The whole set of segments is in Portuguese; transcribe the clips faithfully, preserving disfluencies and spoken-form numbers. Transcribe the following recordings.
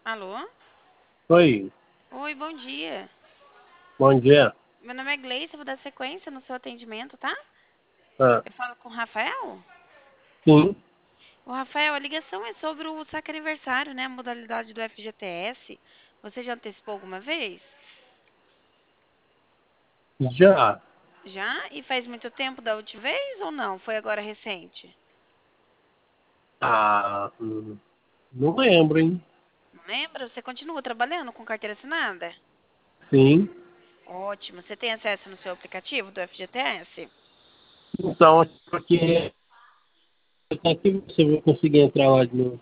Alô? Oi, Oi, bom dia. bom dia. Meu nome é Gleice, eu vou dar sequência no seu atendimento, tá? Ah, Eu falo com o Rafael? sim, O Rafael, a ligação é sobre o saque aniversário, né? A modalidade do F G T S. Você já antecipou alguma vez? já. Já? E faz muito tempo da última vez ou não? Foi agora recente? Ah, hum, não lembro, hein? Não lembra? Você continua trabalhando com carteira assinada? Sim. Ótimo. Você tem acesso no seu aplicativo do F G T S? Então, porque até que você vai conseguir entrar lá de novo.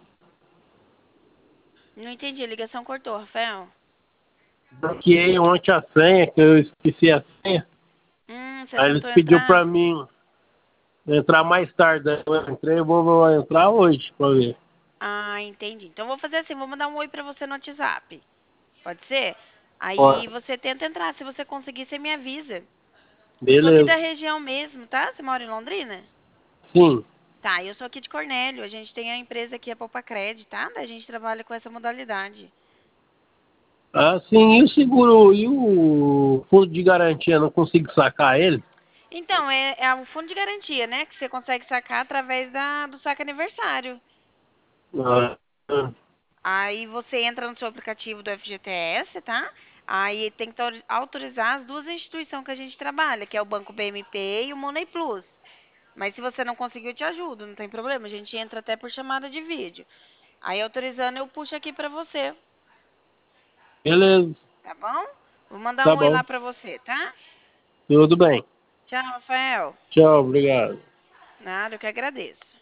Não entendi, a ligação cortou, Rafael. Bloqueei ontem a senha, que eu esqueci a senha. Hum, você Aí eles tentou pediu entrar? pra mim entrar mais tarde. Aí eu entrei, eu vou, vou entrar hoje pra ver. Ah, entendi. Então vou fazer assim, vou mandar um oi pra você no WhatsApp. Pode ser? Aí Ó, você tenta entrar. Se você conseguir, você me avisa. Eu sou aqui da beleza. região mesmo, tá? Você mora em Londrina? Sim. Tá, eu sou aqui de Cornélio. A gente tem a empresa aqui, a Popacred, tá? A gente trabalha com essa modalidade. Ah, sim. E o seguro, e o fundo de garantia, não consigo sacar ele? Então, é, é o fundo de garantia, né? Que você consegue sacar através da, do saque aniversário. Ah, ah, Aí você entra no seu aplicativo do F G T S, tá? Aí tem que tor- autorizar as duas instituições que a gente trabalha, que é o Banco B M P e o Money Plus. Mas se você não conseguir, eu te ajudo, não tem problema. A gente entra até por chamada de vídeo. Aí autorizando, eu puxo aqui pra você, beleza. tá bom? Vou mandar Tá um oi bom. lá pra você, tá? Tudo bem. Tchau, Rafael. Tchau, obrigado. Nada, eu que agradeço.